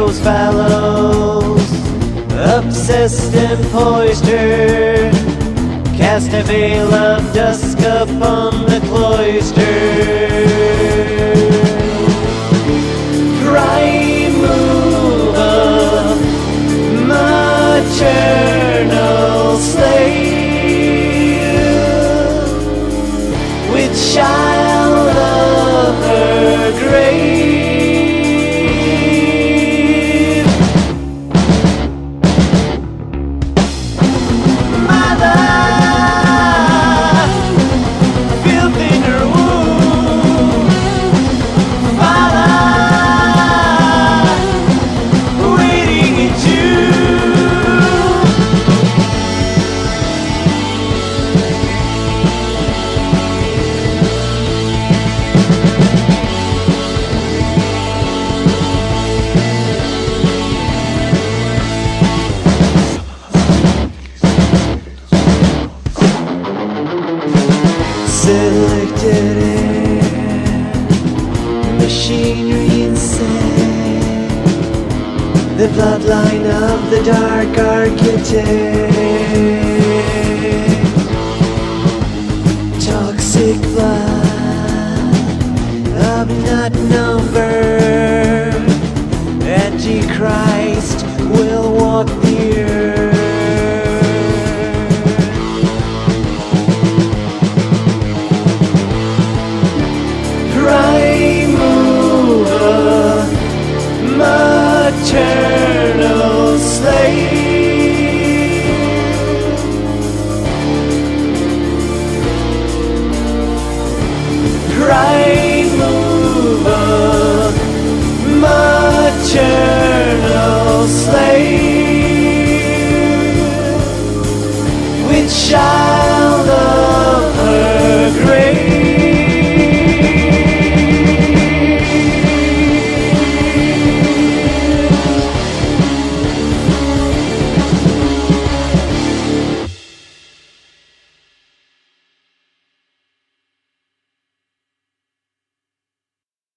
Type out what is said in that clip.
those fellows, obsessed and poised, cast a veil of dusk upon the cloister. Primeval, maternal slave, which shall love her grave. Selected machinery insane, the bloodline of the dark architect. Toxic blood of not numbered, Antichrist will walk the earth. Maternal slave, primeval, maternal slave, which